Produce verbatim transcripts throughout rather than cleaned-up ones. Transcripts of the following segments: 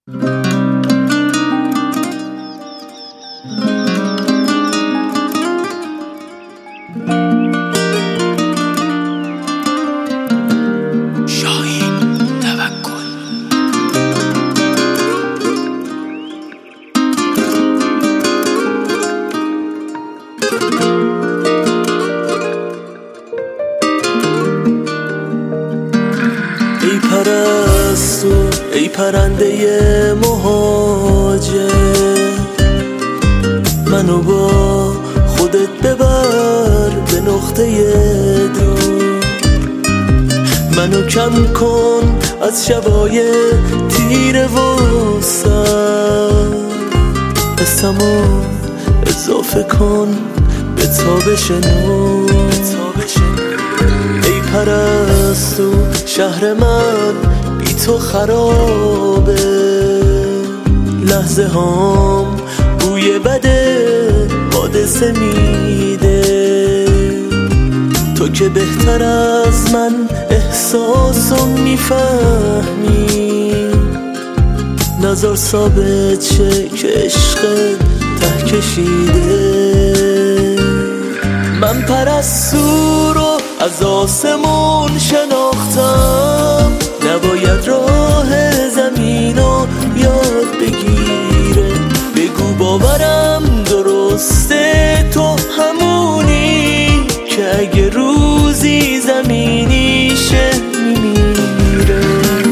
ای پرستو ای پرنده مهاجر، منو با خودت ببر به نقطه دور. منو کم کن از شبای تیره و سر، حسمو اضافه کن به تابش نور. ای پرستو شهر من بی تو خرابه، لحظه هام بوی بده حادثه میده. تو که بهتر از من احساسو میفهمی، نظر ثابت شه که عشقت ته کشیده. من پرستو رو از آسمون شناختم، نباید راه زمینو یاد بگیره. بگو باورم درسته، تو همونی که اگه روزی زمینی شه میمیره.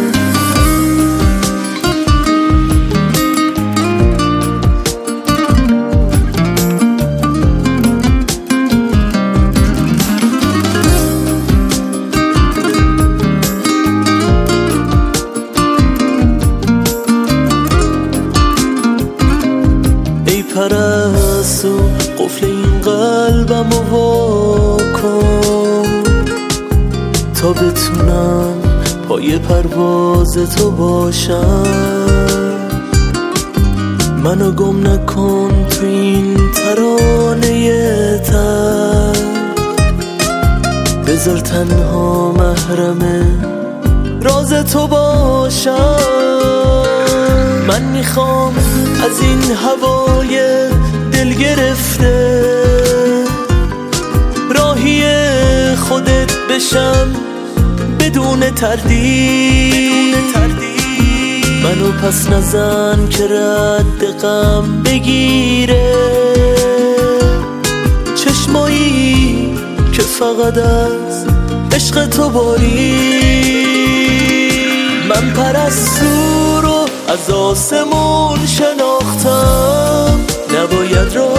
پرستو قفل این قلبمو وا کن، تا بتونم پای پرواز تو باشم. منو گم نکن تو این ترانه تر، بذار تنها محرم راز تو باشم. من میخوام از این هوای دل گرفته راهی خودت بشم بدون تردید. منو پس نزن که رد غم بگیره، چشمایی که فقط از عشق تو باری. من پرستو رو از آسمون شناختم، نباید رو